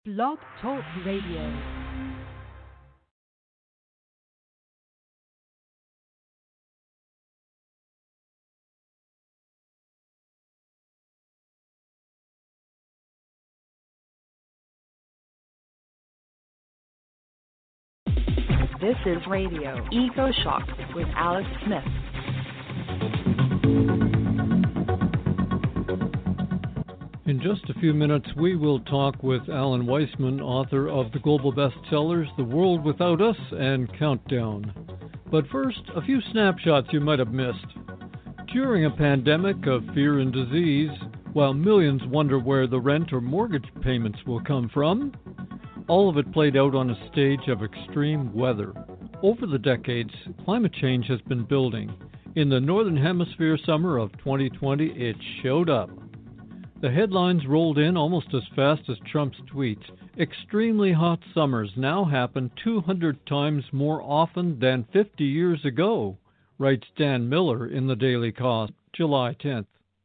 Blog Talk Radio. This is Radio Eco Shock with Alex Smith. In just a few minutes, we will talk with Alan Weisman, author of the global bestsellers The World Without Us and Countdown. But first, a few snapshots you might have missed. During a pandemic of fear and disease, while millions wonder where the rent or mortgage payments will come from, all of it played out on a stage of extreme weather. Over the decades, climate change has been building. In the Northern Hemisphere summer of 2020, it showed up. The headlines rolled in almost as fast as Trump's tweets. Extremely hot summers now happen 200 times more often than 50 years ago, writes Dan Miller in the Daily Cost, July 10th.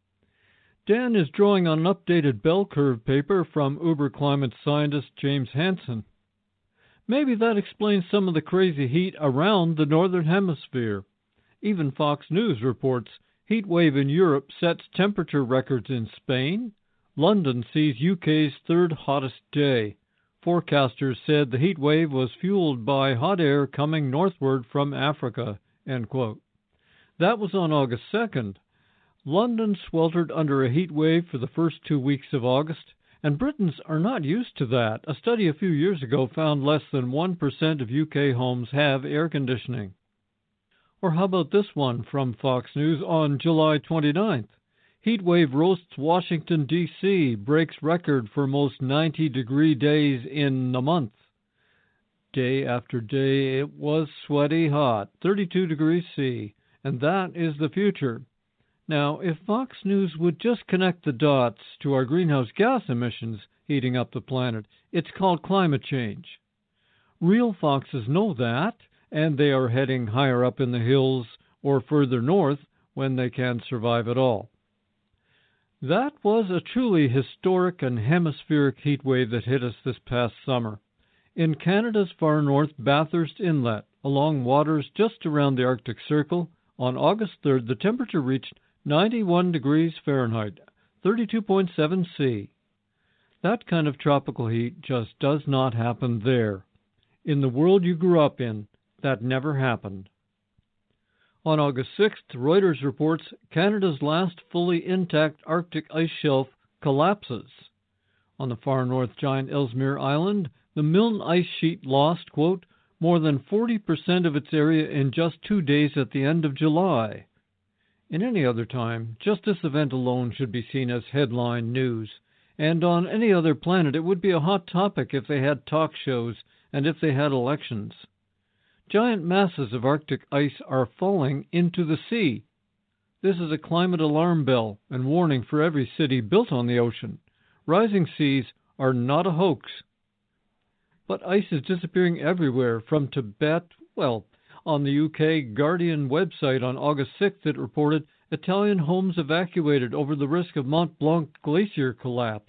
Dan is drawing on an updated bell curve paper from Uber climate scientist James Hansen. Maybe that explains some of the crazy heat around the Northern Hemisphere. Even Fox News reports heat wave in Europe sets temperature records in Spain. London sees UK's third hottest day. Forecasters said the heat wave was fueled by hot air coming northward from Africa, end quote. That was on August 2nd. London sweltered under a heat wave for the first 2 weeks of August, and Britons are not used to that. A study a few years ago found less than 1% of UK homes have air conditioning. Or how about this one from Fox News on July 29th? Heat wave roasts Washington, D.C., breaks record for most 90-degree days in a month. Day after day, it was sweaty hot, 32 degrees C, and that is the future. Now, if Fox News would just connect the dots to our greenhouse gas emissions heating up the planet, it's called climate change. Real foxes know that, and they are heading higher up in the hills or further north when they can survive at all. That was a truly historic and hemispheric heat wave that hit us this past summer. In Canada's far north Bathurst Inlet, along waters just around the Arctic Circle, on August 3rd, the temperature reached 91 degrees Fahrenheit, 32.7 C. That kind of tropical heat just does not happen there. In the world you grew up in, that never happened. On August 6th, Reuters reports Canada's last fully intact Arctic ice shelf collapses. On the far north giant Ellesmere Island, the Milne ice sheet lost, quote, more than 40% of its area in just 2 days at the end of July. In any other time, just this event alone should be seen as headline news, and on any other planet it would be a hot topic if they had talk shows and if they had elections. Giant masses of Arctic ice are falling into the sea. This is a climate alarm bell and warning for every city built on the ocean. Rising seas are not a hoax. But ice is disappearing everywhere, from Tibet. On the UK Guardian website on August 6th, it reported Italian homes evacuated over the risk of Mont Blanc glacier collapse.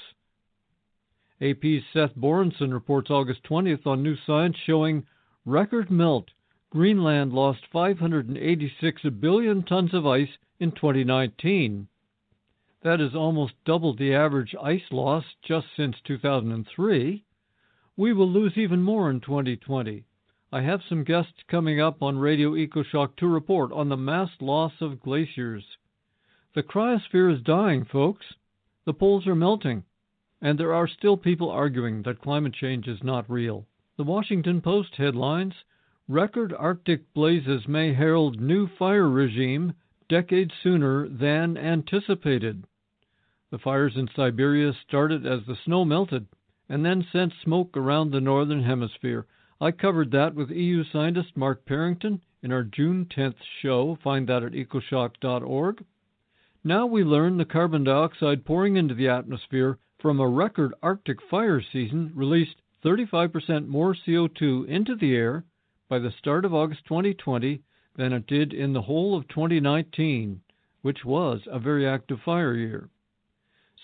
AP's Seth Borenson reports August 20th on New Science showing record melt. Greenland lost 586 billion tons of ice in 2019. That is almost double the average ice loss just since 2003. We will lose even more in 2020. I have some guests coming up on Radio EcoShock to report on the mass loss of glaciers. The cryosphere is dying, folks. The poles are melting, and there are still people arguing that climate change is not real. The Washington Post headlines, record Arctic blazes may herald new fire regime decades sooner than anticipated. The fires in Siberia started as the snow melted and then sent smoke around the Northern Hemisphere. I covered that with EU scientist Mark Parrington in our June 10th show. Find that at ecoshock.org. Now we learn the carbon dioxide pouring into the atmosphere from a record Arctic fire season released 35% more CO2 into the air by the start of August 2020 than it did in the whole of 2019, which was a very active fire year.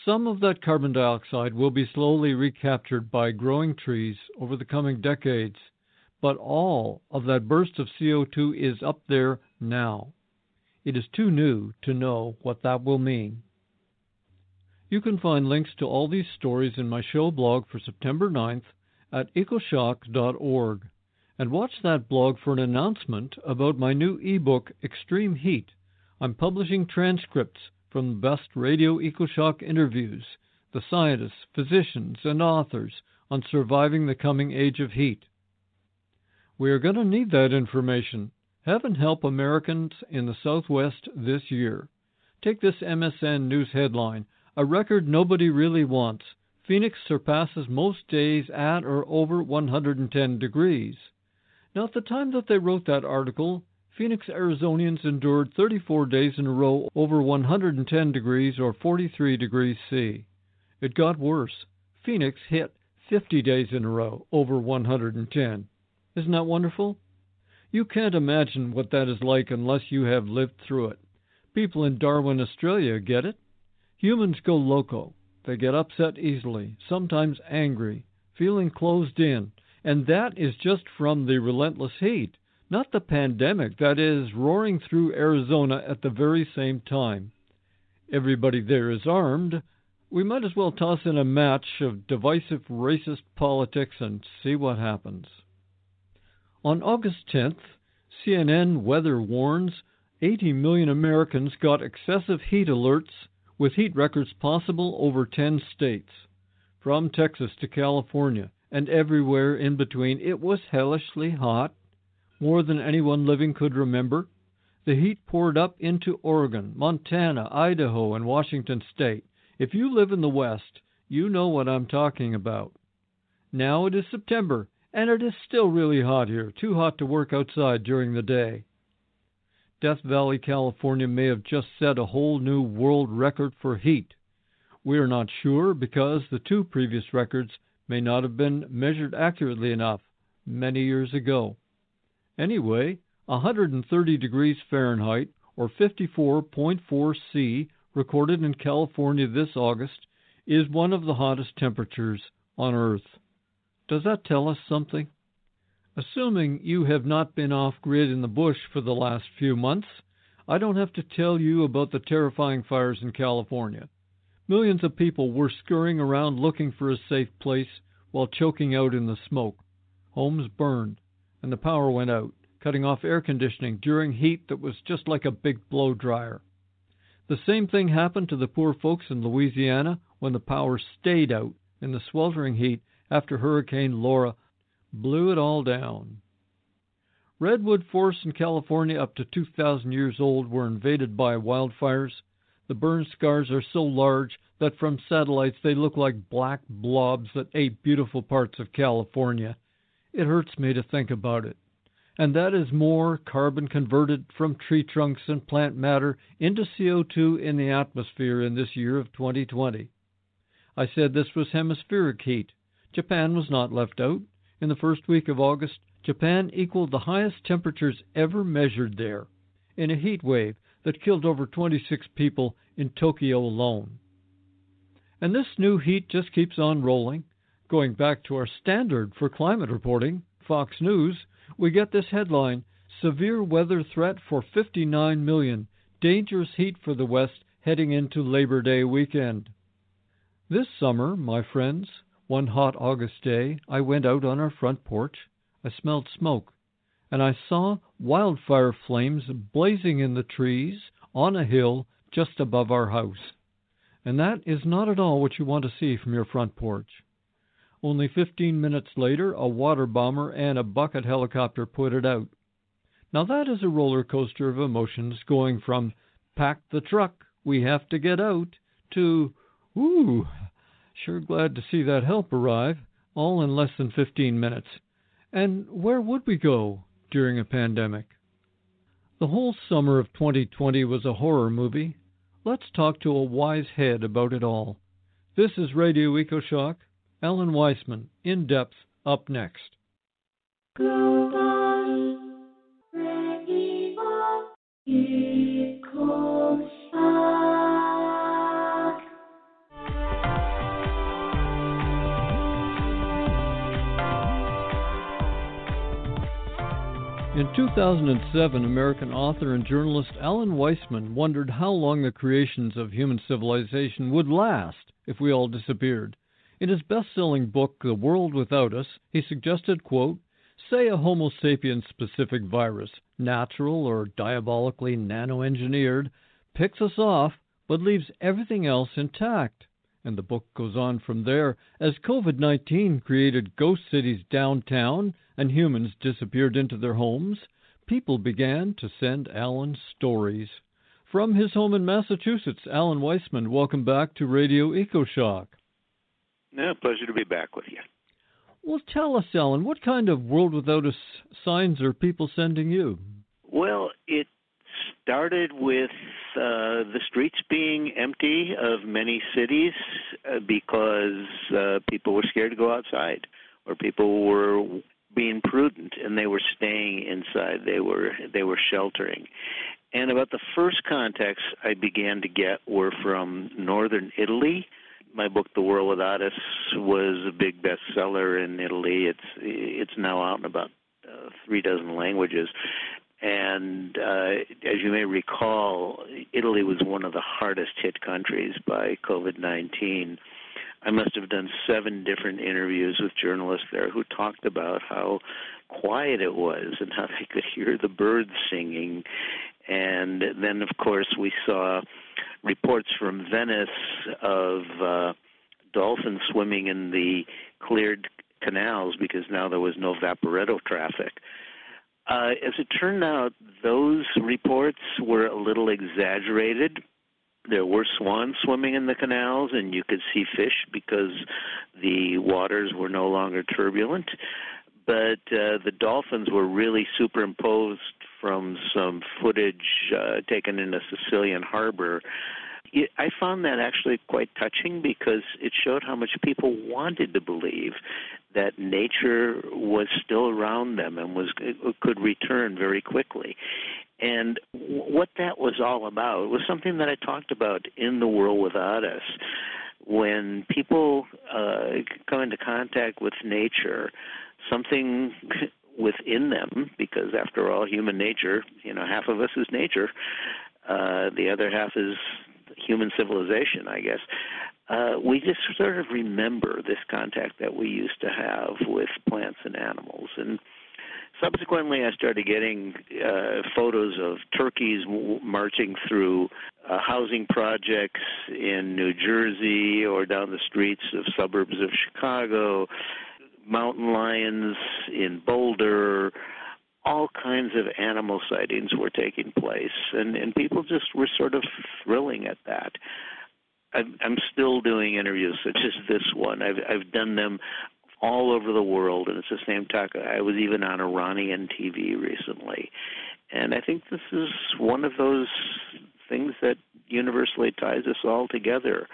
Some of that carbon dioxide will be slowly recaptured by growing trees over the coming decades, but all of that burst of CO2 is up there now. It is too new to know what that will mean. You can find links to all these stories in my show blog for September 9th at ecoshock.org, and watch that blog for an announcement about my new ebook, Extreme Heat. I'm publishing transcripts from the best radio EcoShock interviews, the scientists, physicians, and authors on surviving the coming age of heat. We are going to need that information. Heaven help Americans in the Southwest this year. Take this MSN News headline, "A record nobody really wants. Phoenix surpasses most days at or over 110 degrees. Now, at the time that they wrote that article, Phoenix Arizonians endured 34 days in a row over 110 degrees or 43 degrees C. It got worse. Phoenix hit 50 days in a row over 110. Isn't that wonderful? You can't imagine what that is like unless you have lived through it. People in Darwin, Australia get it. Humans go loco. They get upset easily, sometimes angry, feeling closed in, and that is just from the relentless heat, not the pandemic that is roaring through Arizona at the very same time. Everybody there is armed. We might as well toss in a match of divisive racist politics and see what happens. On August 10th, CNN Weather warns 80 million Americans got excessive heat alerts with heat records possible over 10 states. From Texas to California and everywhere in between, it was hellishly hot, more than anyone living could remember. The heat poured up into Oregon, Montana, Idaho, and Washington State. If you live in the West, you know what I'm talking about. Now it is September, and it is still really hot here, too hot to work outside during the day. Death Valley, California may have just set a whole new world record for heat. We are not sure because the two previous records may not have been measured accurately enough many years ago. Anyway, 130 degrees Fahrenheit, or 54.4 C, recorded in California this August, is one of the hottest temperatures on Earth. Does that tell us something? Assuming you have not been off-grid in the bush for the last few months, I don't have to tell you about the terrifying fires in California. Millions of people were scurrying around looking for a safe place while choking out in the smoke. Homes burned, and the power went out, cutting off air conditioning during heat that was just like a big blow dryer. The same thing happened to the poor folks in Louisiana when the power stayed out in the sweltering heat after Hurricane Laura blew it all down. Redwood forests in California up to 2,000 years old were invaded by wildfires. The burn scars are so large that from satellites they look like black blobs that ate beautiful parts of California. It hurts me to think about it. And that is more carbon converted from tree trunks and plant matter into CO2 in the atmosphere in this year of 2020. I said this was hemispheric heat. Japan was not left out. In the first week of August, Japan equaled the highest temperatures ever measured there, in a heat wave that killed over 26 people in Tokyo alone. And this new heat just keeps on rolling. Going back to our standard for climate reporting, Fox News, we get this headline, "Severe weather threat for 59 million, dangerous heat for the West heading into Labor Day weekend." This summer, my friends, one hot August day, I went out on our front porch. I smelled smoke, and I saw wildfire flames blazing in the trees on a hill just above our house. And that is not at all what you want to see from your front porch. Only 15 minutes later, a water bomber and a bucket helicopter put it out. Now that is a roller coaster of emotions, going from "pack the truck, we have to get out," to "ooh, sure glad to see that help arrive," all in less than 15 minutes. And where would we go during a pandemic? The whole summer of 2020 was a horror movie. Let's talk to a wise head about it all. This is Radio EcoShock. Alan Weissman, In Depth, up next. Global Radio EcoShock. In 2007, American author and journalist Alan Weisman wondered how long the creations of human civilization would last if we all disappeared. In his best-selling book, The World Without Us, he suggested, quote, say a Homo sapiens-specific virus, natural or diabolically nano-engineered, picks us off but leaves everything else intact. And the book goes on from there. As COVID-19 created ghost cities downtown and humans disappeared into their homes, people began to send Alan stories. From his home in Massachusetts, Alan Weisman, welcome back to Radio EcoShock. Pleasure to be back with you. Well, tell us, Alan, what kind of World Without Us signs are people sending you? Well, it started with the streets being empty of many cities because people were scared to go outside, or people were being prudent and they were staying inside. They were sheltering. And about the first contacts I began to get were from northern Italy. My book, The World Without Us, was a big bestseller in Italy. It's now out in about 36 languages. And as you may recall, Italy was one of the hardest hit countries by COVID-19. I must have done 7 different interviews with journalists there who talked about how quiet it was and how they could hear the birds singing. And then, of course, we saw reports from Venice of dolphins swimming in the cleared canals because now there was no Vaporetto traffic. As it turned out, those reports were a little exaggerated. There were swans swimming in the canals, and you could see fish because the waters were no longer turbulent. But the dolphins were really superimposed from some footage taken in a Sicilian harbor. I found that actually quite touching because it showed how much people wanted to believe that nature was still around them and could return very quickly. And what that was all about was something that I talked about in The World Without Us. When people come into contact with nature, something within them, because after all, human nature, half of us is nature, the other half is human civilization, I guess. We just sort of remember this contact that we used to have with plants and animals. And subsequently, I started getting photos of turkeys marching through housing projects in New Jersey or down the streets of suburbs of Chicago, mountain lions in Boulder. All kinds of animal sightings were taking place, and people just were sort of thrilling at that. I'm still doing interviews such as this one. I've done them all over the world, and it's the same talk. I was even on Iranian TV recently. And I think this is one of those things that universally ties us all together.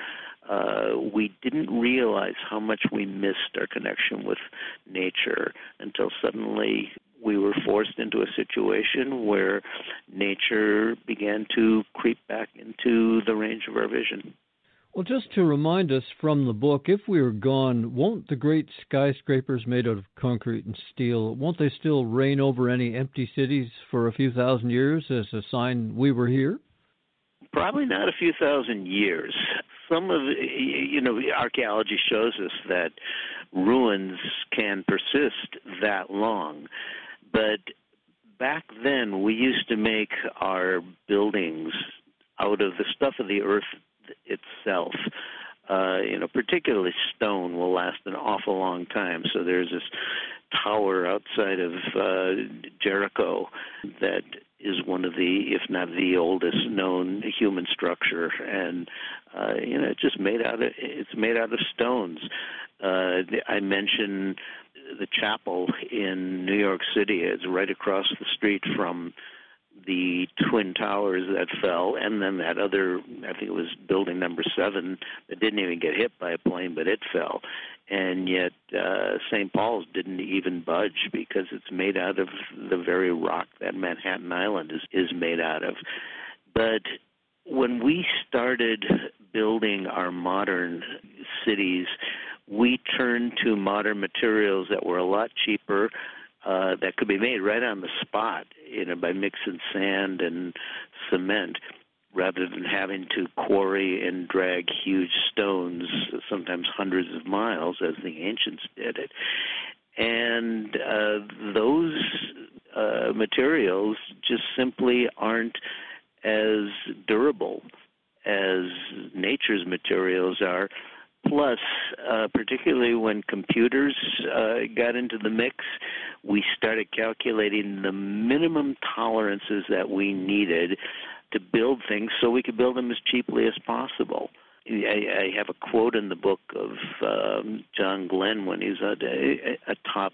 We didn't realize how much we missed our connection with nature until suddenly we were forced into a situation where nature began to creep back into the range of our vision. Well, just to remind us from the book, if we are gone, won't the great skyscrapers made out of concrete and steel, won't they still reign over any empty cities for a few thousand years as a sign we were here? Probably not a few thousand years. Some of, archaeology shows us that ruins can persist that long. But back then, we used to make our buildings out of the stuff of the earth itself. Particularly stone will last an awful long time. So there's this tower outside of Jericho that is one of the, if not the oldest known human structure, and it's made out of stones. I mentioned the chapel in New York City. It's right across the street from the Twin Towers that fell, and then that other, I think it was building number 7, that didn't even get hit by a plane, but it fell. And yet St. Paul's didn't even budge because it's made out of the very rock that Manhattan Island is made out of. But when we started building our modern cities, we turned to modern materials that were a lot cheaper, that could be made right on the spot, by mixing sand and cement, rather than having to quarry and drag huge stones, sometimes hundreds of miles, as the ancients did it. And those materials just simply aren't as durable as nature's materials are. Plus, particularly when computers got into the mix, we started calculating the minimum tolerances that we needed to build things so we could build them as cheaply as possible. I have a quote in the book of John Glenn when he's atop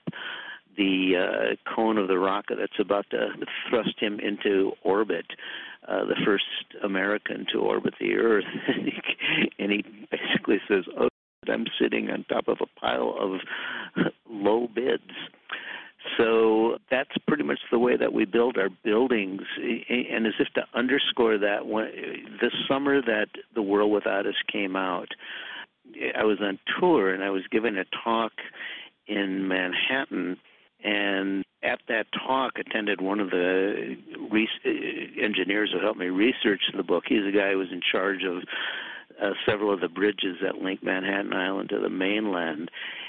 the cone of the rocket that's about to thrust him into orbit, the first American to orbit the Earth. And he basically says, "Oh, I'm sitting on top of a pile of low bids." So that's pretty much the way that we build our buildings. And as if to underscore that, this summer that The World Without Us came out, I was on tour and I was giving a talk in Manhattan. And at that talk, attended one of the engineers who helped me research the book. He's the guy who was in charge of several of the bridges that link Manhattan Island to the mainland.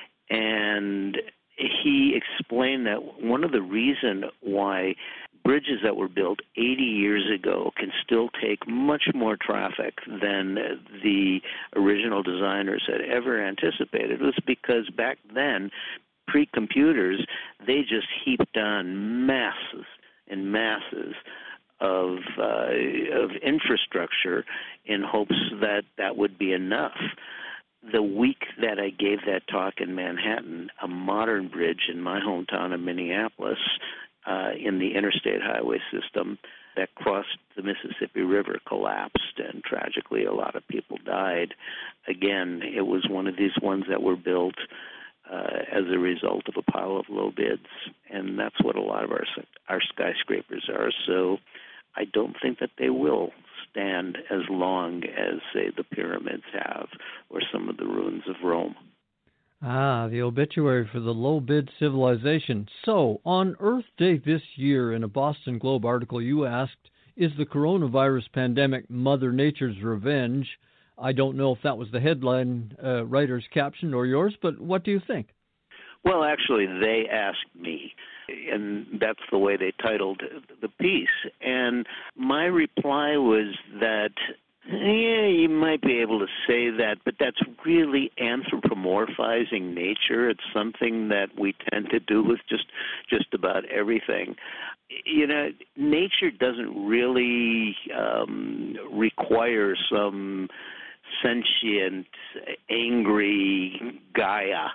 And he explained that one of the reasons why bridges that were built 80 years ago can still take much more traffic than the original designers had ever anticipated was because back then, pre-computers, they just heaped on masses and masses of infrastructure in hopes that that would be enough. The week that I gave that talk in Manhattan, a modern bridge in my hometown of Minneapolis, in the interstate highway system that crossed the Mississippi River, collapsed, and tragically a lot of people died. Again, it was one of these ones that were built as a result of a pile of low bids, and that's what a lot of our skyscrapers are. So I don't think that they will stand as long as, say, the pyramids have or some of the ruins of Rome. Ah, the obituary for the low-bid civilization. So, on Earth Day this year, in a Boston Globe article, you asked, is the coronavirus pandemic Mother Nature's revenge? I don't know if that was the headline writer's caption or yours, but what do you think? Well, actually, they asked me, and that's the way they titled the piece. And my reply was that, yeah, you might be able to say that, but that's really anthropomorphizing nature. It's something that we tend to do with just about everything. Nature doesn't really require some sentient, angry Gaia,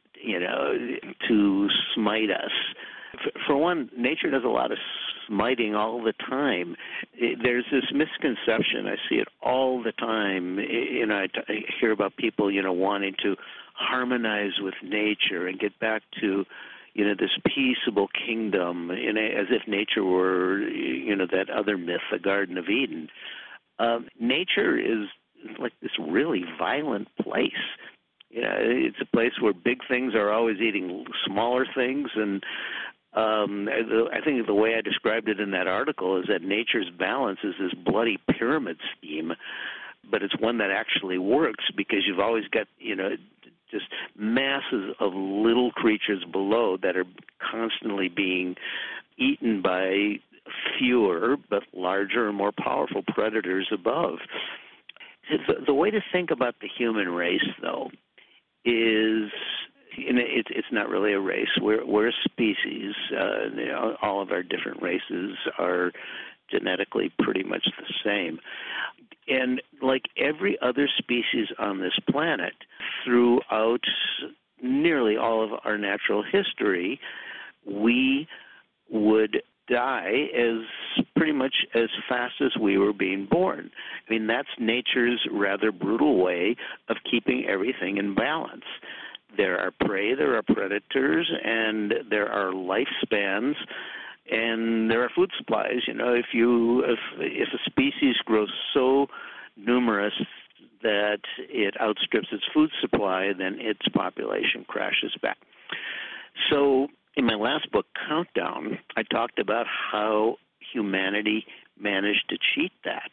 to smite us. For one, nature does a lot of smiting all the time. There's this misconception. I see it all the time. I hear about people, wanting to harmonize with nature and get back to, this peaceable kingdom, as if nature were, that other myth, the Garden of Eden. Nature is like this really violent place. It's a place where big things are always eating smaller things, and I think the way I described it in that article is that nature's balance is this bloody pyramid scheme, but it's one that actually works because you've always got, just masses of little creatures below that are constantly being eaten by fewer but larger and more powerful predators above. The way to think about the human race, though, is it's not really a race. We're a species. All of our different races are genetically pretty much the same. And like every other species on this planet, throughout nearly all of our natural history, we would die pretty much as fast as we were being born. I mean, that's nature's rather brutal way of keeping everything in balance. There are prey, there are predators, and there are lifespans, and there are food supplies. If a species grows so numerous that it outstrips its food supply, then its population crashes back. So in my last book, Countdown, I talked about how humanity managed to cheat that.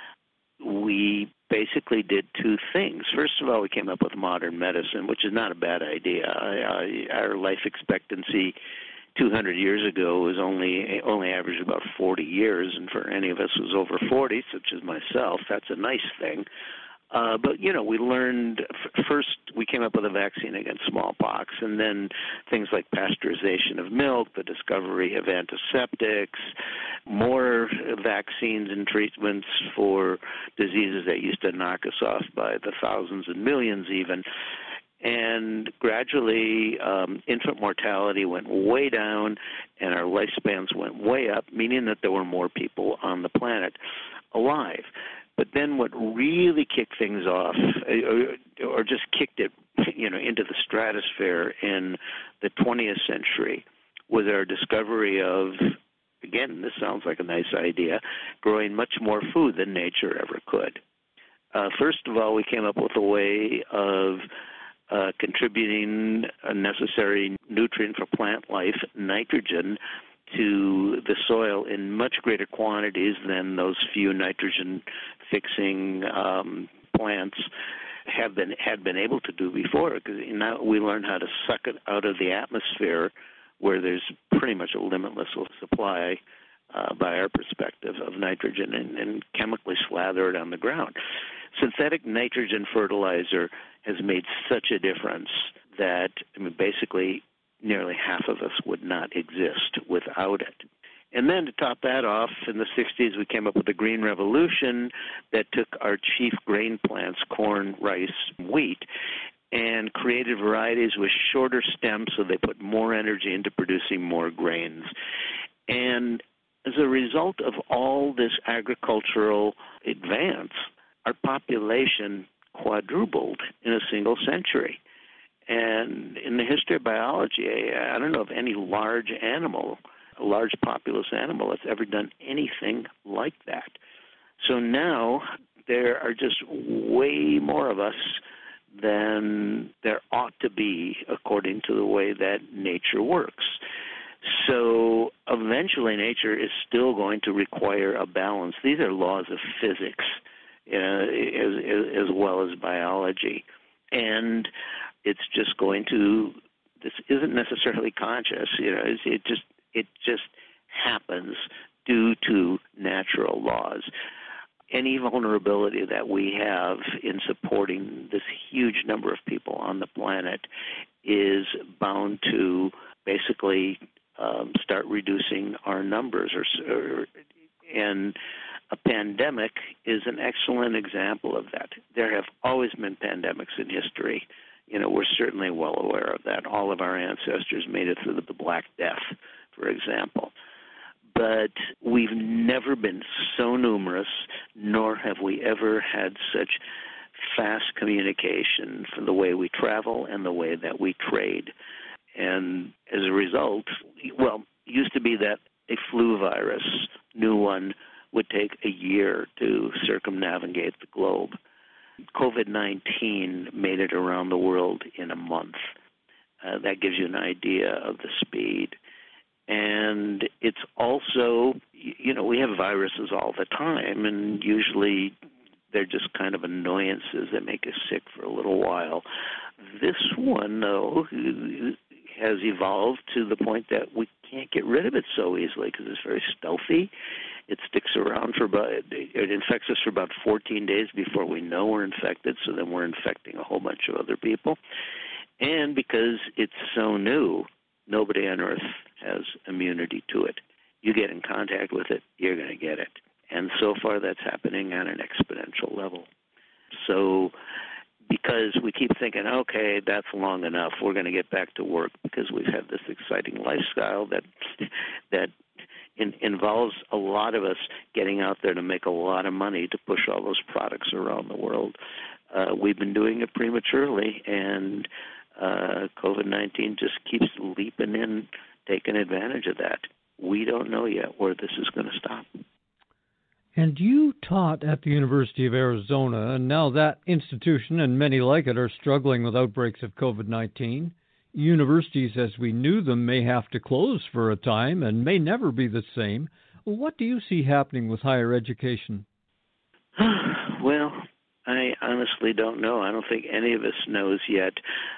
We basically did two things. First of all, we came up with modern medicine, which is not a bad idea. Our life expectancy 200 years ago was only averaged about 40 years, and for any of us who's over 40, such as myself, that's a nice thing. But, we learned, first we came up with a vaccine against smallpox, and then things like pasteurization of milk, the discovery of antiseptics, more vaccines and treatments for diseases that used to knock us off by the thousands and millions even. And gradually, infant mortality went way down, and our lifespans went way up, meaning that there were more people on the planet alive. But then what really kicked things off, or just kicked it, into the stratosphere in the 20th century, was our discovery of, again, this sounds like a nice idea, growing much more food than nature ever could. First of all, we came up with a way of contributing a necessary nutrient for plant life, nitrogen, to the soil in much greater quantities than those few nitrogen-fixing plants had been able to do before. Because now we learn how to suck it out of the atmosphere, where there's pretty much a limitless supply, by our perspective, of nitrogen, and chemically slather it on the ground. Synthetic nitrogen fertilizer has made such a difference that, basically, nearly half of us would not exist without it. And then to top that off, in the 60s, we came up with the Green Revolution that took our chief grain plants, corn, rice, wheat, and created varieties with shorter stems so they put more energy into producing more grains. And as a result of all this agricultural advance, our population quadrupled in a single century. And in the history of biology, I don't know of any large animal, a large populous animal, that's ever done anything like that. So now there are just way more of us than there ought to be according to the way that nature works. So eventually nature is still going to require a balance. These are laws of physics, as well as biology. And it's just going to, this isn't necessarily conscious, it just happens due to natural laws. Any vulnerability that we have in supporting this huge number of people on the planet is bound to basically start reducing our numbers. And a pandemic is an excellent example of that. There have always been pandemics in history. We're certainly well aware of that. All of our ancestors made it through the Black Death, for example. But we've never been so numerous, nor have we ever had such fast communication for the way we travel and the way that we trade. And as a result, it used to be that a flu virus, new one, would take a year to circumnavigate the globe. COVID-19 made it around the world in a month. That gives you an idea of the speed. And it's also, we have viruses all the time, and usually they're just kind of annoyances that make us sick for a little while. This one, though, has evolved to the point that we can't get rid of it so easily because it's very stealthy. It sticks around it infects us for about 14 days before we know we're infected, so then we're infecting a whole bunch of other people. And because it's so new, nobody on Earth has immunity to it. You get in contact with it, you're going to get it. And so far that's happening on an exponential level. So because we keep thinking, okay, that's long enough, we're going to get back to work because we've had this exciting lifestyle that involves a lot of us getting out there to make a lot of money to push all those products around the world. We've been doing it prematurely, and COVID-19 just keeps leaping in, taking advantage of that. We don't know yet where this is going to stop. And you taught at the University of Arizona, and now that institution and many like it are struggling with outbreaks of COVID-19. Universities as we knew them may have to close for a time and may never be the same. What do you see happening with higher education? Well, I honestly don't know. I don't think any of us knows yet.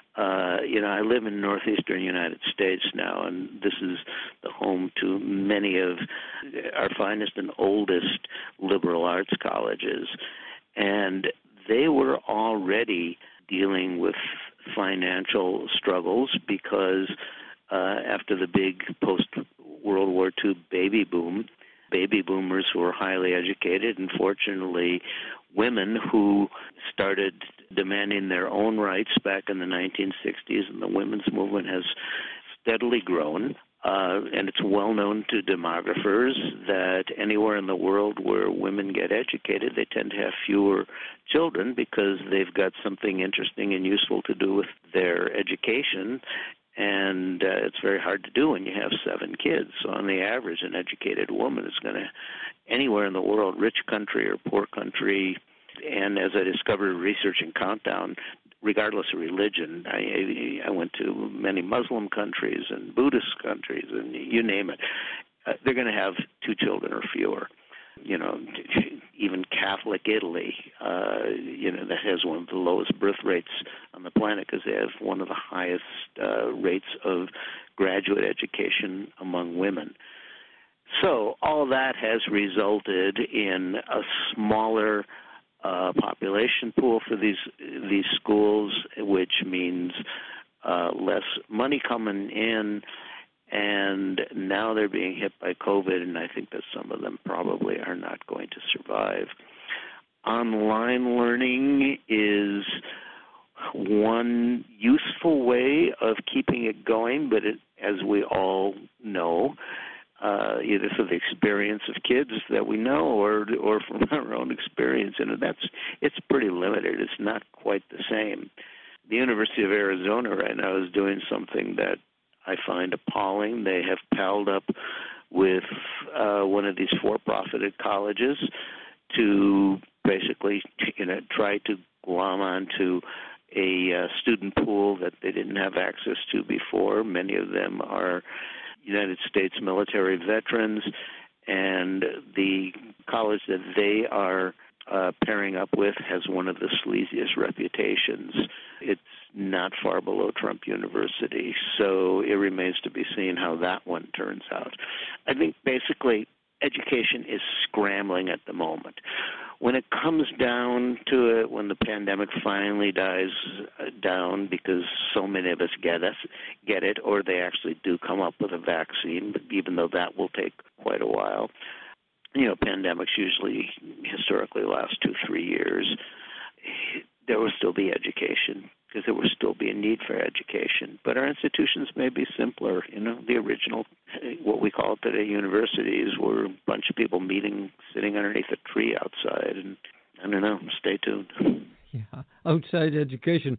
I live in northeastern United States now, and this is the home to many of our finest and oldest liberal arts colleges. And they were already dealing with financial struggles because after the big post-World War II baby boomers who were highly educated, and fortunately women who started demanding their own rights back in the 1960s, and the women's movement has steadily grown. And it's well known to demographers that anywhere in the world where women get educated, they tend to have fewer children because they've got something interesting and useful to do with their education. And it's very hard to do when you have 7 kids. So on the average, an educated woman is going to, anywhere in the world, rich country or poor country, and as I discovered researching Countdown, regardless of religion, I went to many Muslim countries and Buddhist countries, and you name it, they're going to have 2 children or fewer. Even Catholic Italy, that has one of the lowest birth rates on the planet because they have one of the highest rates of graduate education among women. So all that has resulted in a smaller population pool for these schools, which means less money coming in. And now they're being hit by COVID, and I think that some of them probably are not going to survive. Online learning is one useful way of keeping it going, but as we all know, either through the experience of kids that we know or from our own experience, and it's pretty limited. It's not quite the same. The University of Arizona right now is doing something that I find appalling. They have palled up with one of these for-profited colleges to basically, try to glom onto a student pool that they didn't have access to before. Many of them are United States military veterans, and the college that they are pairing up with has one of the sleaziest reputations. It's not far below Trump University, so it remains to be seen how that one turns out. I think basically education is scrambling at the moment. When it comes down to it, when the pandemic finally dies down because so many of us get it, or they actually do come up with a vaccine, even though that will take quite a while. Pandemics usually historically last 2-3 years. There will still be education because there will still be a need for education. But our institutions may be simpler. The original, what we call today universities, were a bunch of people meeting, sitting underneath a tree outside. And I don't know, stay tuned. Yeah, outside education.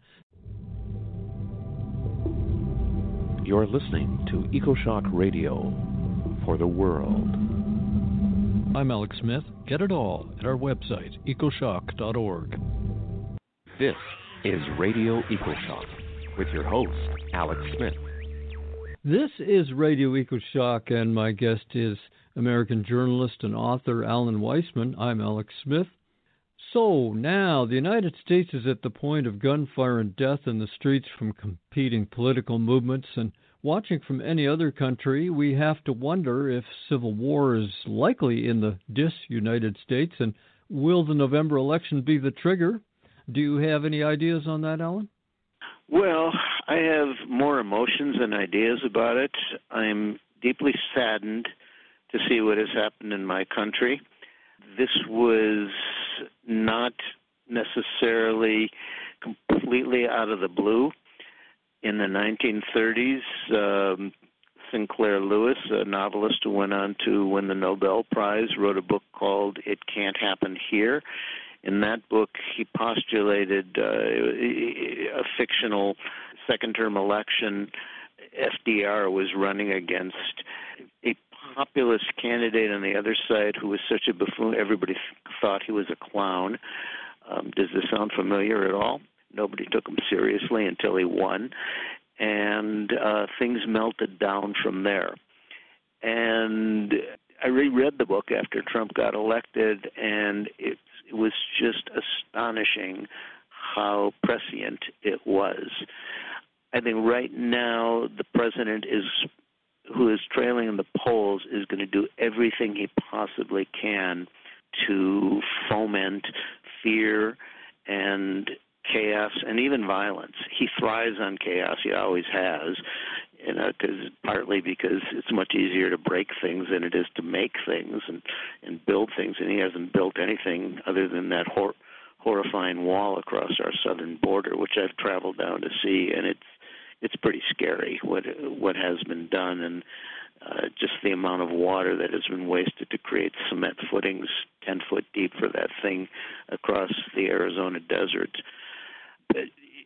You're listening to EcoShock Radio for the world. I'm Alex Smith. Get it all at our website, ecoshock.org. This is Radio EcoShock with your host, Alex Smith. This is Radio EcoShock, and my guest is American journalist and author Alan Weisman. I'm Alex Smith. So now the United States is at the point of gunfire and death in the streets from competing political movements, and watching from any other country, we have to wonder if civil war is likely in the United States, and will the November election be the trigger? Do you have any ideas on that, Alan? Well, I have more emotions than ideas about it. I'm deeply saddened to see what has happened in my country. This was not necessarily completely out of the blue. In the 1930s, Sinclair Lewis, a novelist who went on to win the Nobel Prize, wrote a book called It Can't Happen Here. In that book, he postulated a fictional second-term election. FDR was running against a populist candidate on the other side who was such a buffoon, everybody thought he was a clown. Does this sound familiar at all? Nobody took him seriously until he won. and things melted down from there. And I reread the book after Trump got elected, and it was just astonishing how prescient it was. I think right now the president who is trailing in the polls is going to do everything he possibly can to foment fear and chaos and even violence. He thrives on chaos. He always has, partly because it's much easier to break things than it is to make things and build things. And he hasn't built anything other than that horrifying wall across our southern border, which I've traveled down to see, and it's pretty scary what has been done, and just the amount of water that has been wasted to create cement footings 10 foot deep for that thing across the Arizona desert. But,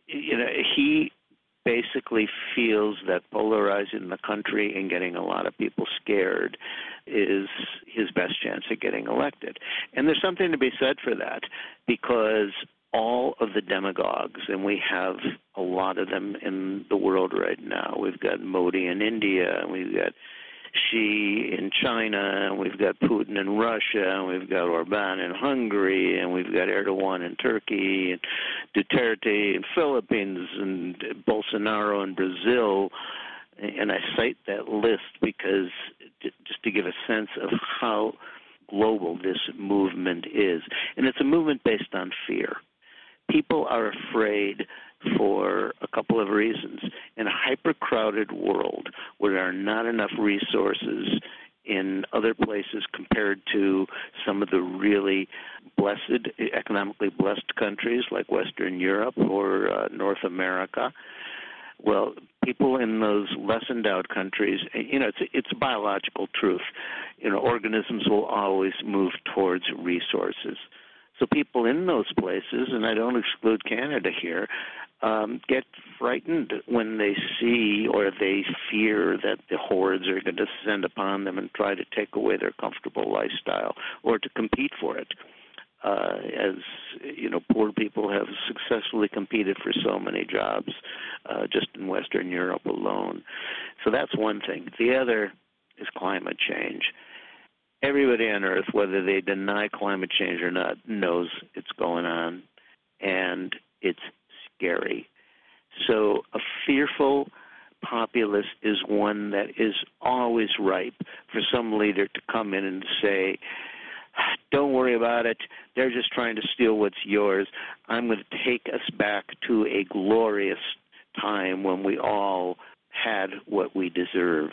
he basically feels that polarizing the country and getting a lot of people scared is his best chance at getting elected. And there's something to be said for that, because all of the demagogues, and we have a lot of them in the world right now. We've got Modi in India, and we've got Xi in China, and we've got Putin in Russia, and we've got Orban in Hungary, and we've got Erdogan in Turkey, and Duterte in Philippines, and Bolsonaro in Brazil. And I cite that list because just to give a sense of how global this movement is. And it's a movement based on fear. People are afraid for a couple of reasons. In a hyper-crowded world where there are not enough resources in other places compared to some of the really blessed, economically blessed countries like Western Europe or North America, well, people in those less endowed countries, it's a biological truth. Organisms will always move towards resources. So people in those places, and I don't exclude Canada here, get frightened when they see or they fear that the hordes are going to descend upon them and try to take away their comfortable lifestyle or to compete for it. As poor people have successfully competed for so many jobs just in Western Europe alone. So that's one thing. The other is climate change. Everybody on Earth, whether they deny climate change or not, knows it's going on, and it's scary. So a fearful populace is one that is always ripe for some leader to come in and say, don't worry about it. They're just trying to steal what's yours. I'm going to take us back to a glorious time when we all had what we deserve.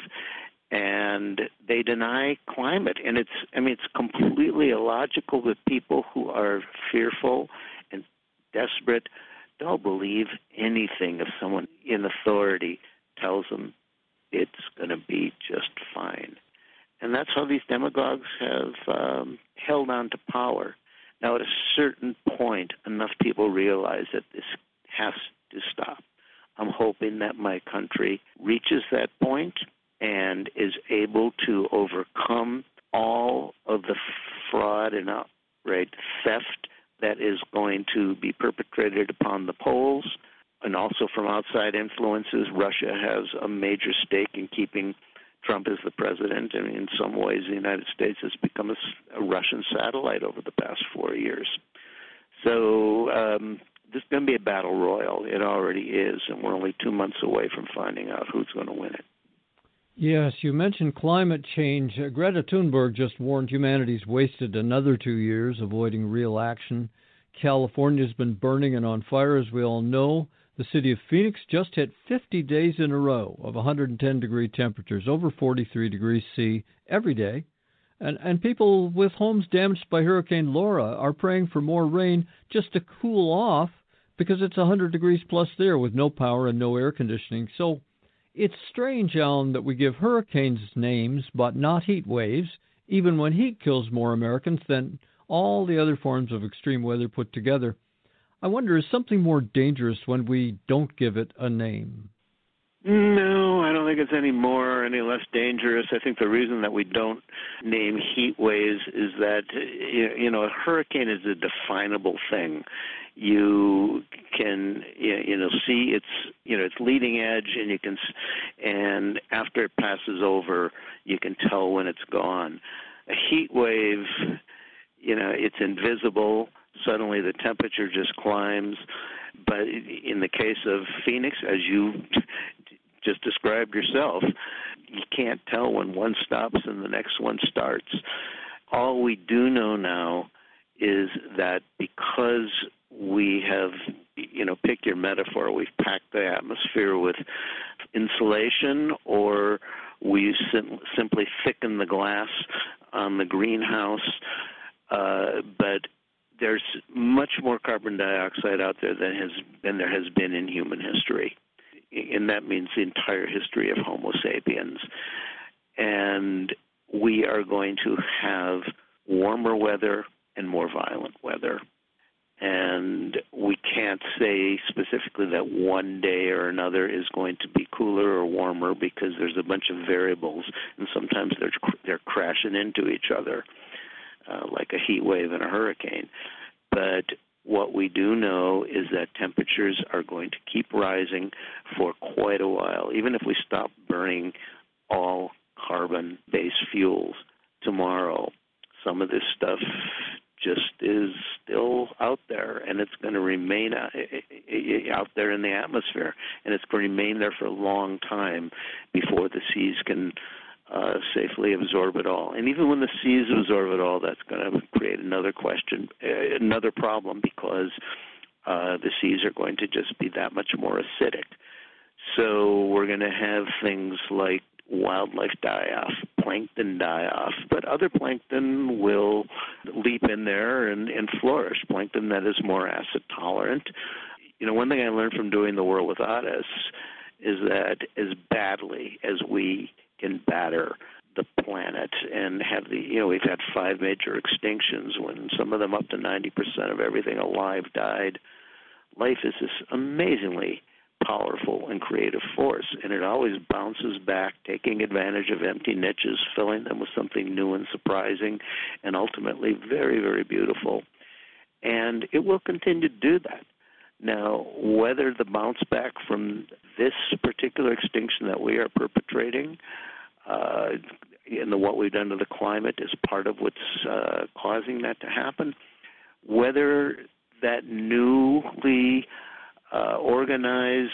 And they deny climate. And it's completely illogical that people who are fearful and desperate don't believe anything if someone in authority tells them it's going to be just fine. And that's how these demagogues have held on to power. Now, at a certain point, enough people realize that this has to stop. I'm hoping that my country reaches that point and is able to overcome all of the fraud and outright theft that is going to be perpetrated upon the polls, and also from outside influences. Russia has a major stake in keeping Trump as the president, and in some ways the United States has become a Russian satellite over the past 4 years. So this is going to be a battle royal. It already is, and we're only 2 months away from finding out who's going to win it. Yes, you mentioned climate change. Greta Thunberg just warned humanity's wasted another 2 years avoiding real action. California's been burning and on fire, as we all know. The city of Phoenix just hit 50 days in a row of 110-degree temperatures, over 43 degrees C every day. And people with homes damaged by Hurricane Laura are praying for more rain just to cool off because it's 100 degrees plus there with no power and no air conditioning. So it's strange, Alan, that we give hurricanes names but not heat waves, even when heat kills more Americans than all the other forms of extreme weather put together. I wonder, is something more dangerous when we don't give it a name? No, I don't think it's any more or any less dangerous. I think the reason that we don't name heat waves is that, a hurricane is a definable thing. you can see its leading edge, and after it passes over, you can tell when it's gone. A heat wave, it's invisible. Suddenly the temperature just climbs. But in the case of Phoenix, as you just described yourself, you can't tell when one stops and the next one starts. All we do know now is that because we have, pick your metaphor, we've packed the atmosphere with insulation, or we simply thicken the glass on the greenhouse, but there's much more carbon dioxide out there than there has been in human history. And that means the entire history of Homo sapiens. And we are going to have warmer weather and more violent weather. And we can't say specifically that one day or another is going to be cooler or warmer, because there's a bunch of variables, and sometimes they're crashing into each other, like a heat wave and a hurricane. But what we do know is that temperatures are going to keep rising for quite a while. Even if we stop burning all carbon-based fuels tomorrow, some of this stuff just is still out there, and it's going to remain out there in the atmosphere, and it's going to remain there for a long time before the seas can safely absorb it all. And even when the seas absorb it all, that's going to create another problem, because the seas are going to just be that much more acidic. So we're going to have things like wildlife die-off, plankton die-off, but other plankton will leap in there and flourish, plankton that is more acid tolerant. One thing I learned from doing The World Without Us is that as badly as we can batter the planet and have we've had 5 major extinctions, when some of them up to 90% of everything alive died. Life is this amazingly powerful and creative force, and it always bounces back, taking advantage of empty niches, filling them with something new and surprising, and ultimately very, very beautiful. And it will continue to do that. Now, whether the bounce back from this particular extinction that we are perpetrating and what we've done to the climate is part of what's causing that to happen, whether that newly organized,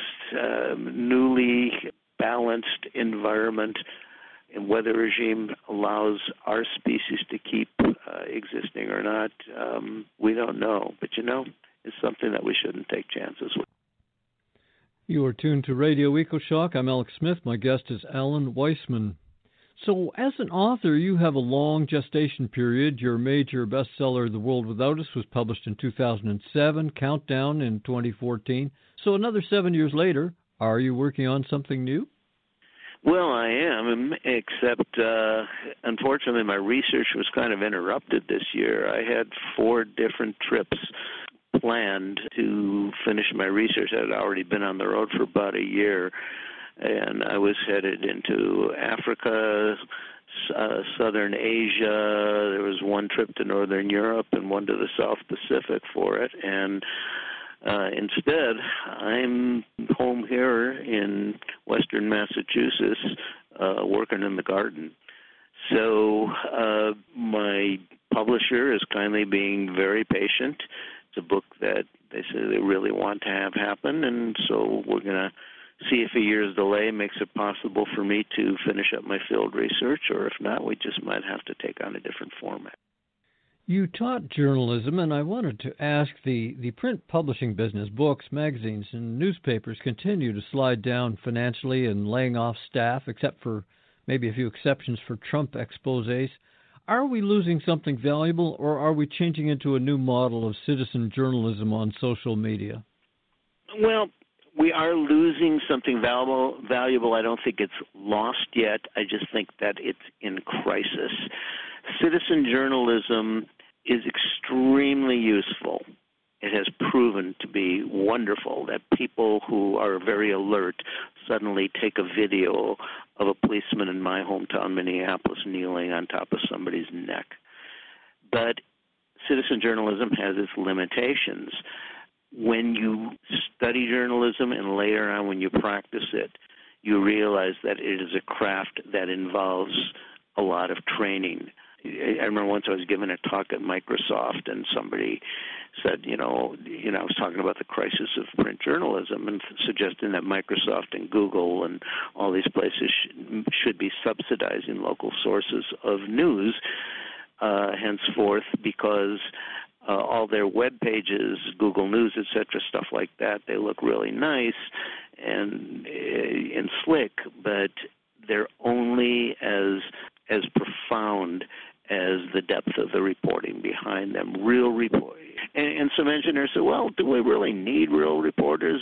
newly balanced environment and weather regime allows our species to keep existing or not, we don't know. But, it's something that we shouldn't take chances with. You are tuned to Radio EcoShock. I'm Alex Smith. My guest is Alan Weisman. So, as an author, you have a long gestation period. Your major bestseller, The World Without Us, was published in 2007, Countdown in 2014. So another 7 years later, are you working on something new? Well, I am, except unfortunately my research was kind of interrupted this year. I had 4 different trips planned to finish my research. I had already been on the road for about a year, and I was headed into Africa, Southern Asia. There was one trip to Northern Europe and one to the South Pacific for it. And instead, I'm home here in Western Massachusetts working in the garden. So my publisher is kindly being very patient. It's a book that they say they really want to have happen, and so we're going to see if a year's delay makes it possible for me to finish up my field research, or if not, we just might have to take on a different format. You taught journalism, and I wanted to ask, the print publishing business, books, magazines, and newspapers continue to slide down financially and laying off staff, except for maybe a few exceptions for Trump exposés. Are we losing something valuable, or are we changing into a new model of citizen journalism on social media? Well, we are losing something valuable. I don't think it's lost yet. I just think that it's in crisis. Citizen journalism is extremely useful. It has proven to be wonderful that people who are very alert suddenly take a video of a policeman in my hometown, Minneapolis, kneeling on top of somebody's neck. But citizen journalism has its limitations. when you study journalism and later on when you practice it, you realize that it is a craft that involves a lot of training. I remember once I was giving a talk at Microsoft, and somebody said, I was talking about the crisis of print journalism and suggesting that Microsoft and Google and all these places should be subsidizing local sources of news henceforth, because all their web pages, Google News, etc., stuff like that, they look really nice and slick, but they're only as profound as the depth of the reporting behind them. Real reporting. And some engineers say, well, do we really need real reporters?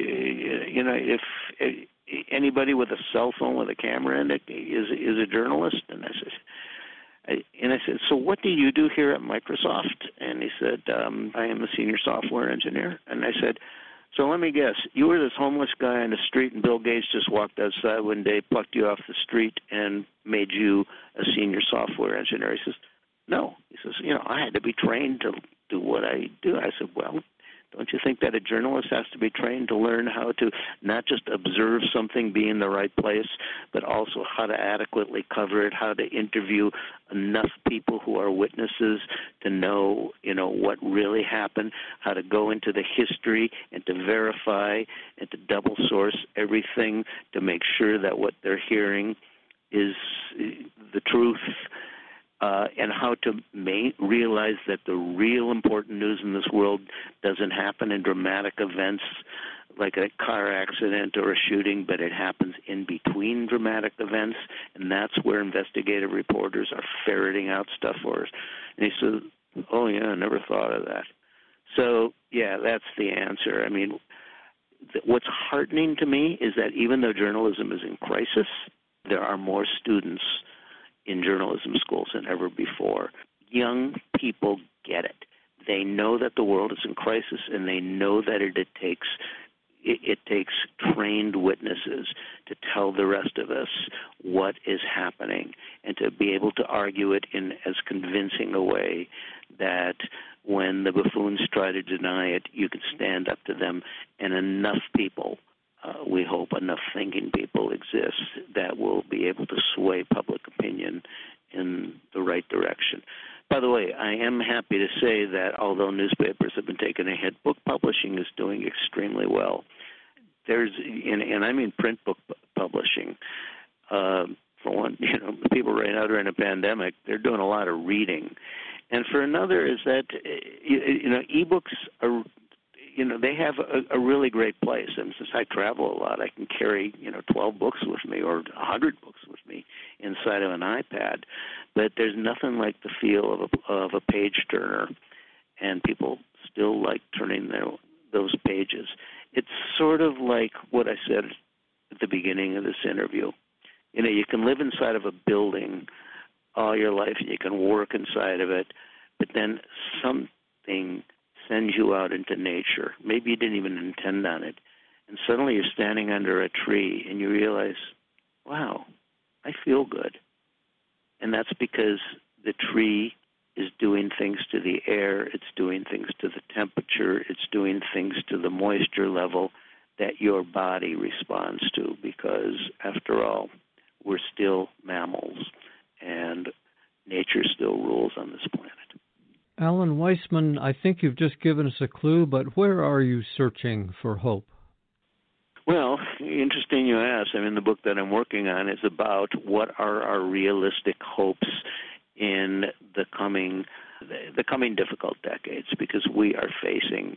If anybody with a cell phone with a camera in it is a journalist? And I said, so what do you do here at Microsoft? And he said, I am a senior software engineer. And I said, so let me guess, you were this homeless guy on the street and Bill Gates just walked outside one day, plucked you off the street, and made you a senior software engineer. He says, no. He says, I had to be trained to do what I do. I said, well, don't you think that a journalist has to be trained to learn how to not just observe something, be in the right place, but also how to adequately cover it, how to interview enough people who are witnesses to know, what really happened, how to go into the history and to verify and to double source everything to make sure that what they're hearing is the truth. And how to realize that the real important news in this world doesn't happen in dramatic events like a car accident or a shooting, but it happens in between dramatic events, and that's where investigative reporters are ferreting out stuff for us. And he said, oh, yeah, I never thought of that. So, yeah, that's the answer. I mean, what's heartening to me is that even though journalism is in crisis, there are more students in journalism schools than ever before. Young people get it. They know that the world is in crisis, and they know that it takes trained witnesses to tell the rest of us what is happening and to be able to argue it in as convincing a way that when the buffoons try to deny it, you can stand up to them, and enough people, we hope enough thinking people exist that will be able to sway public opinion in the right direction. By the way, I am happy to say that although newspapers have been taking a hit, book publishing is doing extremely well. And I mean print book publishing. For one, people right now during a pandemic, they're doing a lot of reading. And for another is that, ebooks are, they have a really great place. And since I travel a lot, I can carry, 12 books with me or 100 books with me inside of an iPad. But there's nothing like the feel of a page turner, and people still like turning those pages. It's sort of like what I said at the beginning of this interview. You can live inside of a building all your life, and you can work inside of it, but then something sends you out into nature. Maybe you didn't even intend on it. And suddenly you're standing under a tree and you realize, wow, I feel good. And that's because the tree is doing things to the air, it's doing things to the temperature, it's doing things to the moisture level that your body responds to, because after all, we're still mammals and nature still rules on this planet. Alan Weisman, I think you've just given us a clue, but where are you searching for hope? Well, interesting you ask. I mean, the book that I'm working on is about what are our realistic hopes in the coming difficult decades, because we are facing,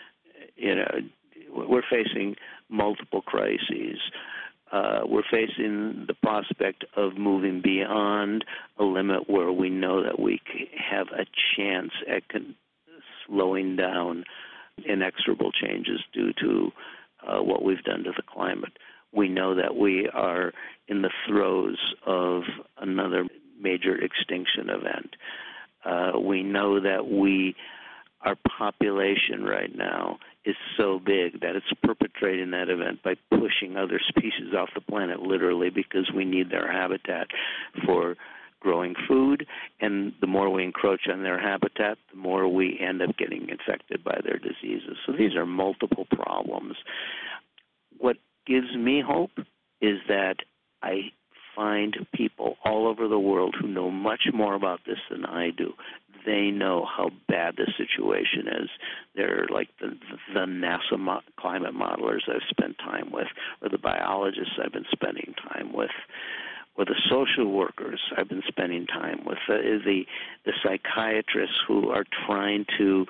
we're facing multiple crises. We're facing the prospect of moving beyond a limit where we know that we have a chance at slowing down inexorable changes due to what we've done to the climate. We know that we are in the throes of another major extinction event. We know that our population right now is so big that it's perpetrating that event by pushing other species off the planet, literally, because we need their habitat for growing food, and the more we encroach on their habitat, the more we end up getting infected by their diseases. So these are multiple problems. What gives me hope is that I find people all over the world who know much more about this than I do. They know how bad the situation is. They're like the NASA climate modelers I've spent time with, or the biologists I've been spending time with, or the social workers I've been spending time with, the psychiatrists who are trying to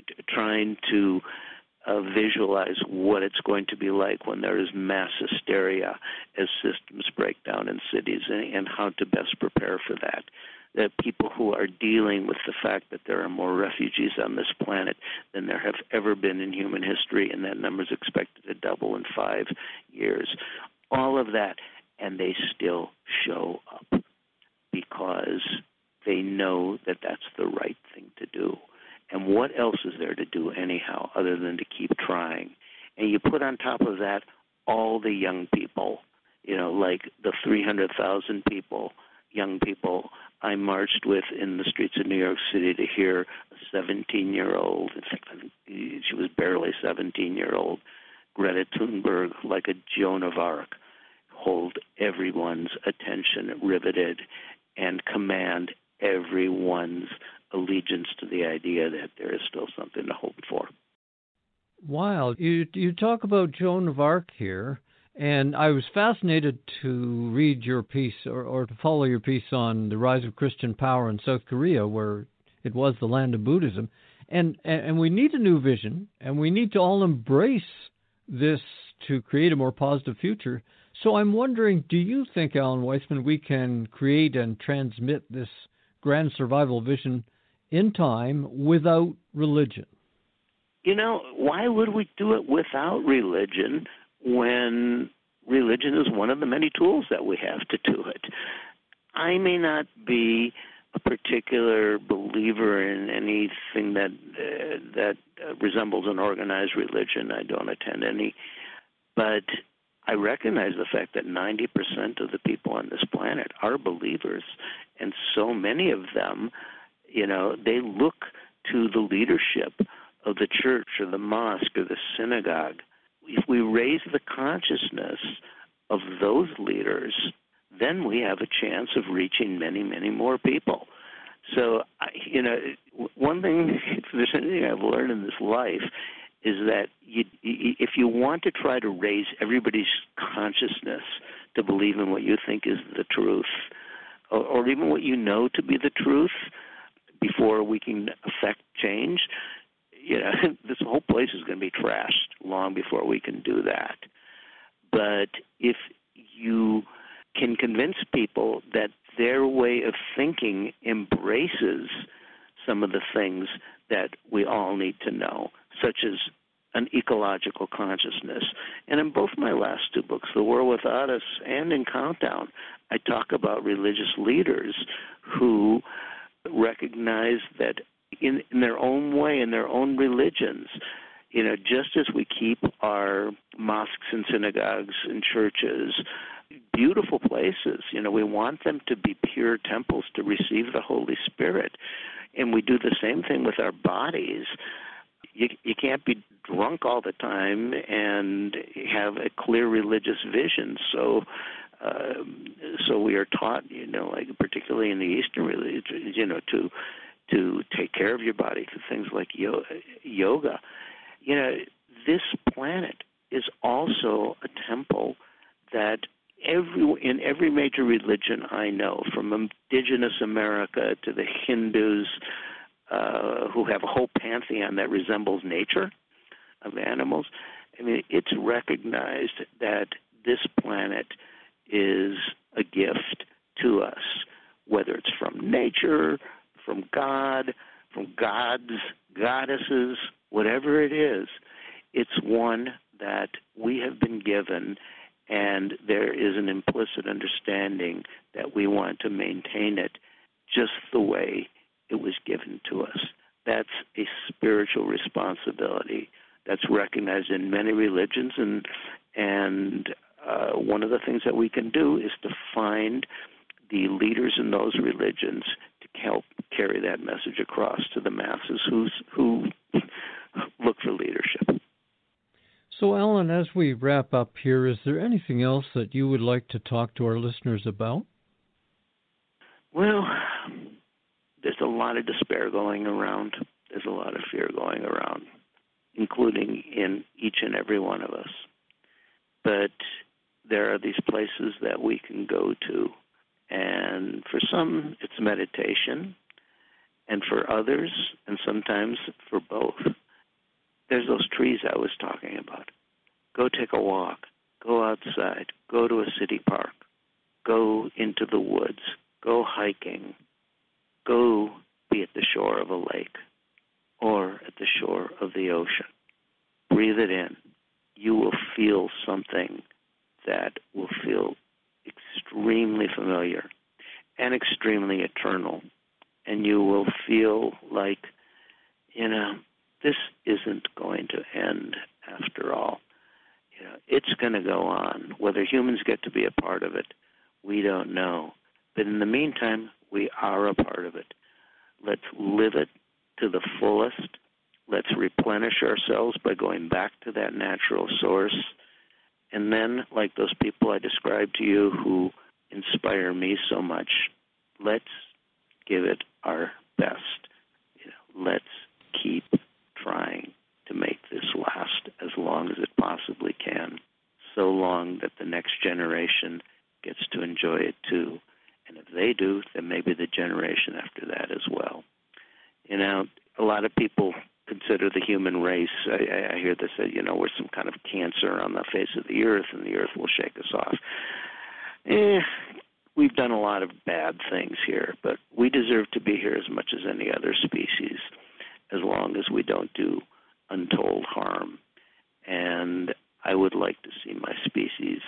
visualize what it's going to be like when there is mass hysteria as systems break down in cities, and how to best prepare for that. The people who are dealing with the fact that there are more refugees on this planet than there have ever been in human history, and that number is expected to double in 5 years. All of that, and they still show up because they know that that's the right thing to do. And what else is there to do anyhow other than to keep trying? And you put on top of that all the young people, like the 300,000 young people I marched with in the streets of New York City to hear a 17-year-old, in fact, I think she was barely 17-year-old, Greta Thunberg, like a Joan of Arc, hold everyone's attention riveted and command everyone's allegiance to the idea that there is still something to hope for. Wow. You talk about Joan of Arc here, and I was fascinated to read your piece or to follow your piece on the rise of Christian power in South Korea, where it was the land of Buddhism. And we need a new vision, and we need to all embrace this to create a more positive future. So I'm wondering, do you think, Alan Weisman, we can create and transmit this grand survival vision in time without religion? Why would we do it without religion when religion is one of the many tools that we have to do it? I may not be a particular believer in anything that resembles an organized religion. I don't attend any. But I recognize the fact that 90% of the people on this planet are believers, and so many of them, they look to the leadership of the church or the mosque or the synagogue. If we raise the consciousness of those leaders, then we have a chance of reaching many, many more people. So, one thing, if there's anything I've learned in this life, is that if you want to try to raise everybody's consciousness to believe in what you think is the truth, or even what you know to be the truth, before we can affect change, this whole place is going to be trashed long before we can do that. But if you can convince people that their way of thinking embraces some of the things that we all need to know, such as an ecological consciousness. And in both my last two books, The World Without Us and in Countdown, I talk about religious leaders who recognize that in their own way, in their own religions, just as we keep our mosques and synagogues and churches beautiful places, we want them to be pure temples to receive the Holy Spirit. And we do the same thing with our bodies. You can't be drunk all the time and have a clear religious vision. So we are taught, like particularly in the Eastern religions, to take care of your body through things like yoga. This planet is also a temple that in every major religion I know, from indigenous America to the Hindus, who have a whole pantheon that resembles nature of animals, it's recognized that this planet is a gift to us, whether it's from nature, from God, from gods, goddesses, whatever it is. It's one that we have been given, and there is an implicit understanding that we want to maintain it just the way it was given to us. That's a spiritual responsibility that's recognized in many religions, and one of the things that we can do is to find the leaders in those religions to help carry that message across to the masses who look for leadership. So, Alan, as we wrap up here, is there anything else that you would like to talk to our listeners about? Well, there's a lot of despair going around. There's a lot of fear going around, including in each and every one of us. But there are these places that we can go to. And for some, it's meditation. And for others, and sometimes for both, there's those trees I was talking about. Go take a walk. Go outside. Go to a city park. Go into the woods. Go hiking. Go be at the shore of a lake or at the shore of the ocean. Breathe it in. You will feel something that will feel extremely familiar and extremely eternal. And you will feel like, this isn't going to end after all. It's going to go on. Whether humans get to be a part of it, we don't know. But in the meantime, we are a part of it. Let's live it to the fullest. Let's replenish ourselves by going back to that natural source. And then, like those people I described to you who inspire me so much, let's give it our best. Let's keep trying to make this last as long as it possibly can, so long that the next generation gets to enjoy it too. And if they do, then maybe the generation after that as well. A lot of people consider the human race, I hear this, we're some kind of cancer on the face of the earth and the earth will shake us off. We've done a lot of bad things here, but we deserve to be here as much as any other species, as long as we don't do untold harm. And I would like to see my species,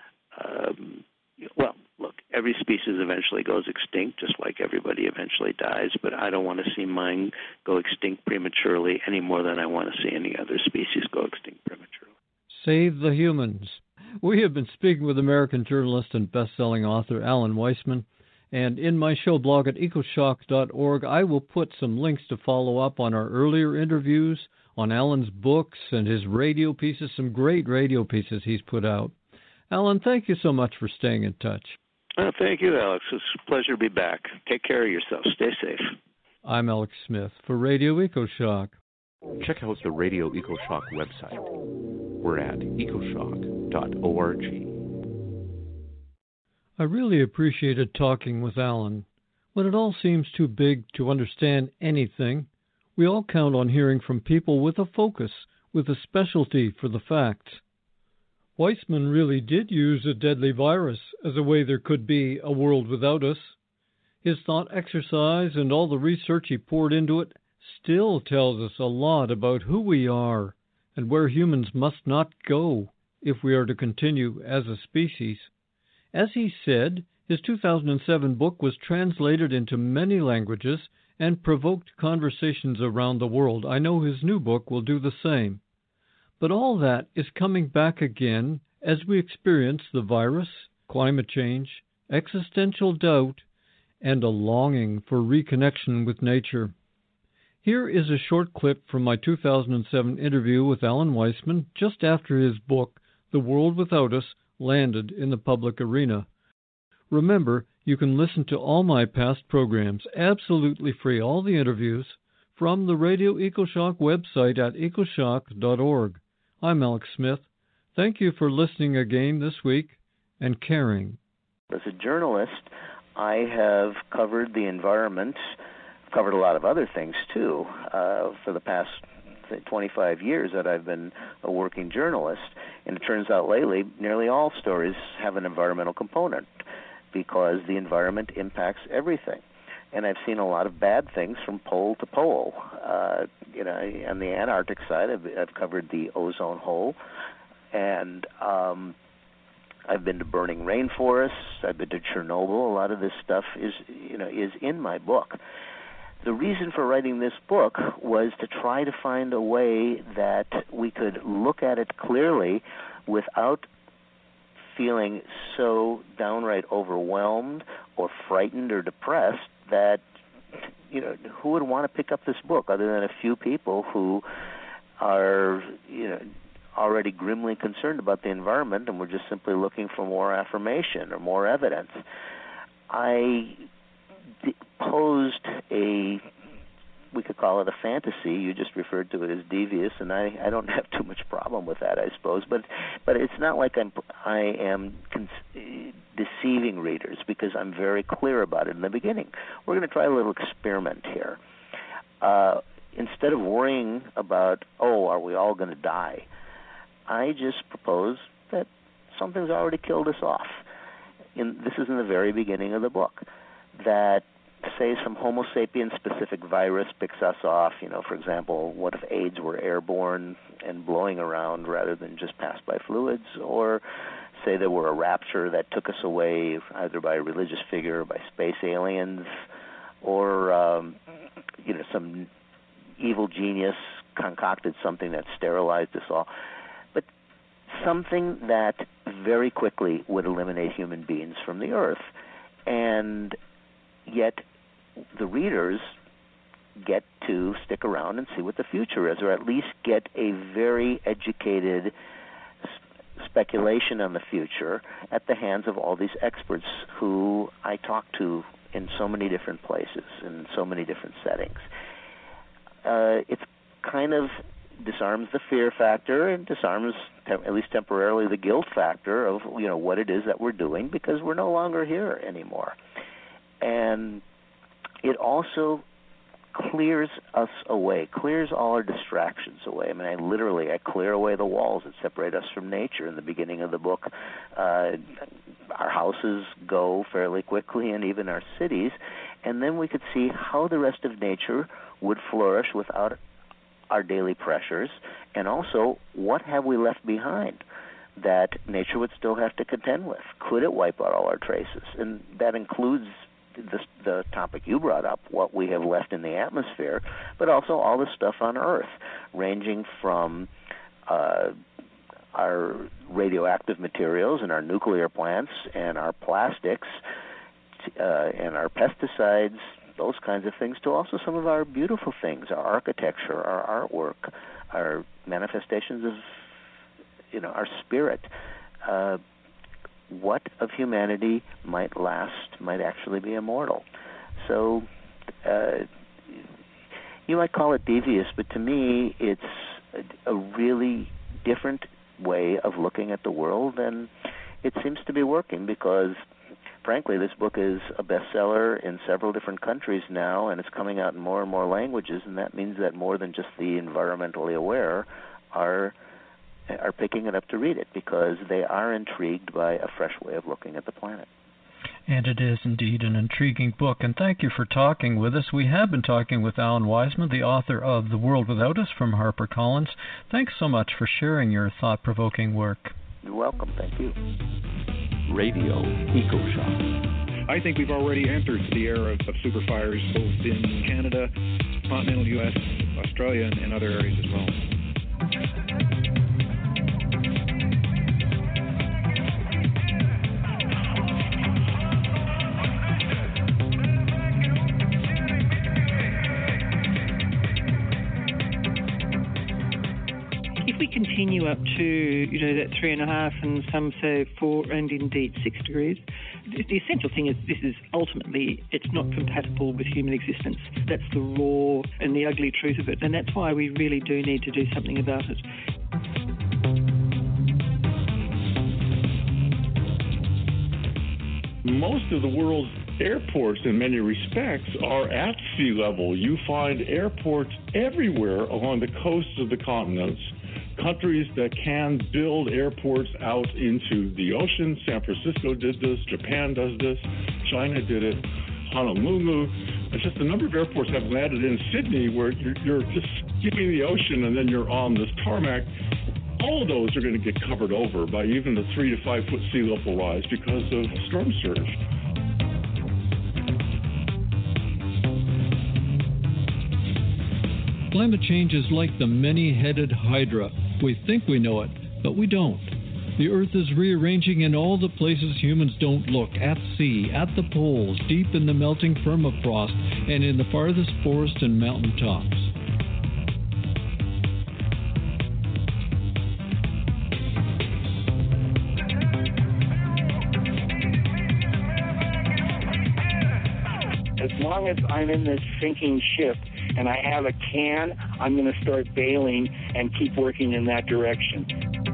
every species eventually goes extinct, just like everybody eventually dies, but I don't want to see mine go extinct prematurely any more than I want to see any other species go extinct prematurely. Save the humans. We have been speaking with American journalist and best-selling author Alan Weisman, and in my show blog at ecoshock.org, I will put some links to follow up on our earlier interviews, on Alan's books and his radio pieces, some great radio pieces he's put out. Alan, thank you so much for staying in touch. Thank you, Alex. It's a pleasure to be back. Take care of yourself. Stay safe. I'm Alex Smith for Radio EcoShock. Check out the Radio EcoShock website. We're at ecoshock.org. I really appreciated talking with Alan. When it all seems too big to understand anything, we all count on hearing from people with a focus, with a specialty for the facts. Weisman really did use a deadly virus as a way there could be a world without us. His thought exercise and all the research he poured into it still tells us a lot about who we are and where humans must not go if we are to continue as a species. As he said, his 2007 book was translated into many languages and provoked conversations around the world. I know his new book will do the same. But all that is coming back again as we experience the virus, climate change, existential doubt, and a longing for reconnection with nature. Here is a short clip from my 2007 interview with Alan Weisman just after his book, The World Without Us, landed in the public arena. Remember, you can listen to all my past programs absolutely free, all the interviews, from the Radio EcoShock website at ecoshock.org. I'm Alex Smith. Thank you for listening again this week and caring. As a journalist, I have covered the environment, covered a lot of other things too, for the past 25 years that I've been a working journalist. And it turns out lately, nearly all stories have an environmental component because the environment impacts everything. And I've seen a lot of bad things from pole to pole. On the Antarctic side, I've covered the ozone hole, and I've been to burning rainforests. I've been to Chernobyl. A lot of this stuff is in my book. The reason for writing this book was to try to find a way that we could look at it clearly without feeling so downright overwhelmed or frightened or depressed that, who would want to pick up this book other than a few people who are, already grimly concerned about the environment and we're just simply looking for more affirmation or more evidence. I posed we could call it a fantasy. You just referred to it as devious, and I don't have too much problem with that, I suppose. But it's not like I am deceiving readers, because I'm very clear about it in the beginning. We're going to try a little experiment here. Instead of worrying about, are we all going to die, I just propose that something's already killed us off. This is in the very beginning of the book, that say some Homo sapiens specific virus picks us off. For example, what if AIDS were airborne and blowing around rather than just passed by fluids? Or say there were a rapture that took us away either by a religious figure or by space aliens, or some evil genius concocted something that sterilized us all. But something that very quickly would eliminate human beings from the earth. And yet the readers get to stick around and see what the future is, or at least get a very educated speculation on the future at the hands of all these experts who I talk to in so many different places, in so many different settings. It's kind of disarms the fear factor and disarms, at least temporarily, the guilt factor of what it is that we're doing, because we're no longer here anymore. And it also clears us away, clears all our distractions away. I mean, I clear away the walls that separate us from nature. In the beginning of the book, our houses go fairly quickly, and even our cities, and then we could see how the rest of nature would flourish without our daily pressures, and also what have we left behind that nature would still have to contend with. Could it wipe out all our traces? And that includes the topic you brought up, what we have left in the atmosphere, but also all the stuff on Earth, ranging from our radioactive materials and our nuclear plants and our plastics and our pesticides, those kinds of things, to also some of our beautiful things, our architecture, our artwork, our manifestations of, our spirit. What of humanity might actually be immortal? So you might call it devious, but to me it's a really different way of looking at the world, and it seems to be working because, frankly, this book is a bestseller in several different countries now, and it's coming out in more and more languages, and that means that more than just the environmentally aware are picking it up to read it, because they are intrigued by a fresh way of looking at the planet. And it is indeed an intriguing book, and thank you for talking with us. We have been talking with Alan Weisman, the author of The World Without Us from HarperCollins. Thanks so much for sharing your thought-provoking work. You're welcome. Thank you. Radio EcoShock. I think we've already entered the era of superfires, both in Canada, continental U.S., Australia, and other areas as well. If we continue up to, that 3.5 and some say 4 and indeed 6 degrees, the essential thing is this is ultimately, it's not compatible with human existence. That's the raw and the ugly truth of it, and that's why we really do need to do something about it. Most of the world's airports, in many respects, are at sea level. You find airports everywhere along the coasts of the continents. Countries that can build airports out into the ocean. San Francisco did this. Japan does this. China did it. Honolulu. It's just the number of airports have landed in Sydney where you're just skimming the ocean and then you're on this tarmac. All of those are going to get covered over by even the 3 to 5 foot sea level rise because of storm surge. Climate change is like the many-headed hydra. We think we know it, but we don't. The Earth is rearranging in all the places humans don't look, at sea, at the poles, deep in the melting permafrost, and in the farthest forest and mountain tops. As long as I'm in this sinking ship and I have a can, I'm going to start bailing and keep working in that direction.